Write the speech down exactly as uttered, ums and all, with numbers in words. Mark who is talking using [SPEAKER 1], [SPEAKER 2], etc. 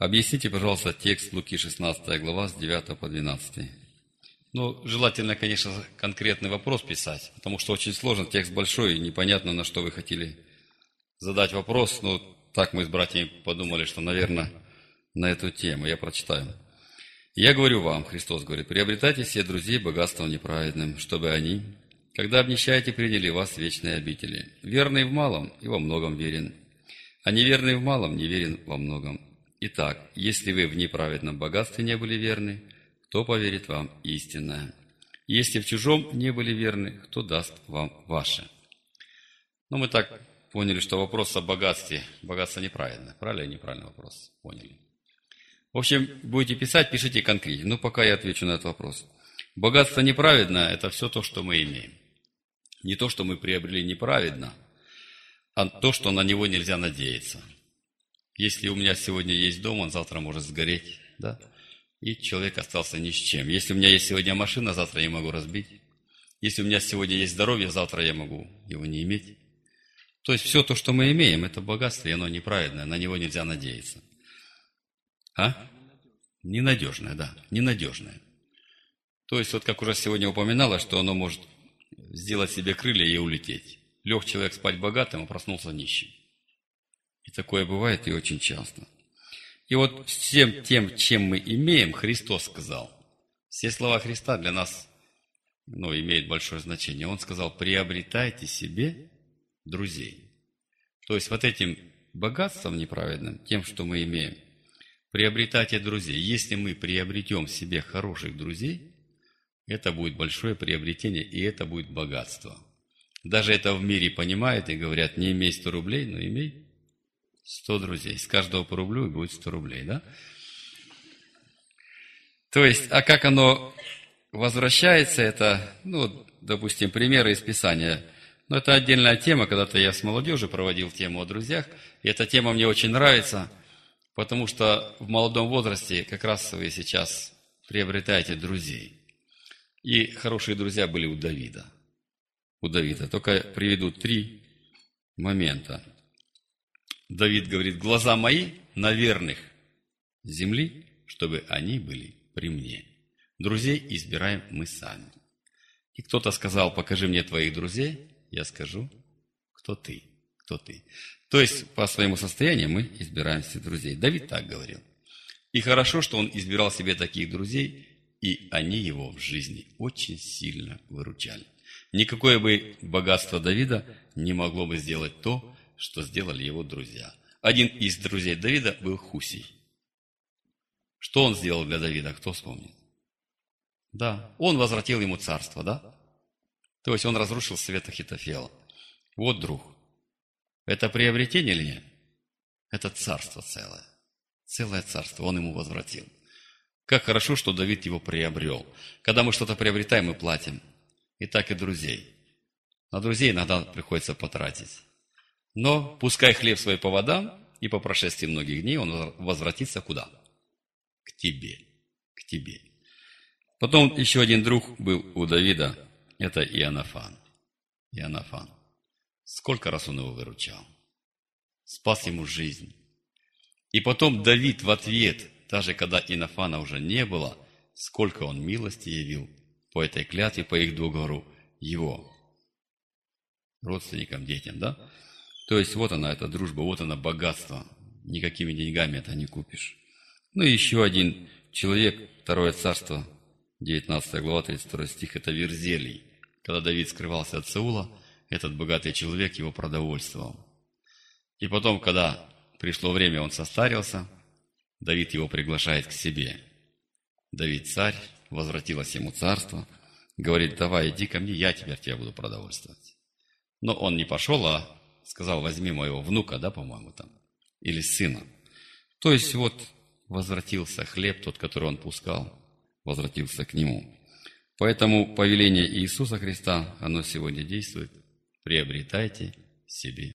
[SPEAKER 1] Объясните, пожалуйста, текст Луки шестнадцатая глава с девятого по двенадцатый. Ну, желательно, конечно, конкретный вопрос писать, потому что очень сложно, текст большой, и непонятно, на что вы хотели задать вопрос. Но так мы с братьями подумали, что, наверное, на эту тему. Я прочитаю. «Я говорю вам, Христос говорит, приобретайте себе друзей богатством неправедным, чтобы они, когда обнищаете, приняли вас в вечные обители. Верный в малом и во многом верен, а неверный в малом неверен во многом. Итак, если вы в неправедном богатстве не были верны, кто поверит вам истинное? Если в чужом не были верны, кто даст вам ваше?» Ну, мы так поняли, что вопрос о богатстве, богатство неправильно. Правильно или неправильный вопрос? Поняли. В общем, будете писать, пишите конкретно. Ну, пока я отвечу на этот вопрос. Богатство неправедное – это все то, что мы имеем. Не то, что мы приобрели неправедно, а то, что на него нельзя надеяться. Если у меня сегодня есть дом, он завтра может сгореть, да? И человек остался ни с чем. Если у меня есть сегодня машина, завтра я могу разбить. Если у меня сегодня есть здоровье, завтра я могу его не иметь. То есть все то, что мы имеем, это богатство, и оно неправедное, на него нельзя надеяться. А? Ненадежное, да, ненадежное. То есть, вот как уже сегодня упоминалось, что оно может сделать себе крылья и улететь. Лег человек спать богатым, а проснулся нищим. И такое бывает и очень часто. И вот всем тем, чем мы имеем, Христос сказал. Все слова Христа для нас, ну, имеют большое значение. Он сказал: приобретайте себе друзей. То есть вот этим богатством неправедным, тем, что мы имеем, приобретайте друзей. Если мы приобретем себе хороших друзей, это будет большое приобретение, и это будет богатство. Даже это в мире понимают и говорят: не имей сто рублей, но имей сто друзей. С каждого по рублю и будет сто рублей, да? То есть, а как оно возвращается, это, ну, допустим, примеры из Писания. Но это отдельная тема. Когда-то я с молодежью проводил тему о друзьях, и эта тема мне очень нравится, потому что в молодом возрасте как раз вы сейчас приобретаете друзей. И хорошие друзья были у Давида. У Давида. Только приведу три момента. Давид говорит: глаза мои на верных земли, чтобы они были при мне. Друзей избираем мы сами. И кто-то сказал: покажи мне твоих друзей, я скажу, кто ты, кто ты. То есть, по своему состоянию мы избираем себе друзей. Давид так говорил. И хорошо, что он избирал себе таких друзей, и они его в жизни очень сильно выручали. Никакое бы богатство Давида не могло бы сделать то, что сделали его друзья. Один из друзей Давида был Хусий. Что он сделал для Давида, кто вспомнит? Да, он возвратил ему царство, да? То есть он разрушил совет Ахитофела. Вот, друг, это приобретение или нет? Это царство целое. Целое царство он ему возвратил. Как хорошо, что Давид его приобрел. Когда мы что-то приобретаем, мы платим. И так и друзей. На друзей иногда приходится потратить. Но пускай хлеб свой по водам, и по прошествии многих дней он возвратится куда? К тебе. К тебе. Потом еще один друг был у Давида. Это Иоаннафан. Иоаннафан. Сколько раз он его выручал. Спас ему жизнь. И потом Давид в ответ, даже когда Иоаннафана уже не было, сколько он милости явил по этой клятве, по их договору его родственникам, детям, да? То есть вот она, эта дружба, вот она, богатство. Никакими деньгами это не купишь. Ну и еще один человек, Второе царство, девятнадцатая глава, тридцать второй стих, это Верзелий. Когда Давид скрывался от Саула, этот богатый человек его продовольствовал. И потом, когда пришло время, он состарился, Давид его приглашает к себе. Давид царь, возвратилось ему царство, говорит: давай, иди ко мне, я теперь тебя буду продовольствовать. Но он не пошел, а сказал: возьми моего внука, да, по-моему, там, или сына. То есть вот возвратился хлеб, тот, который он пускал, возвратился к нему. Поэтому повеление Иисуса Христа, оно сегодня действует: приобретайте себе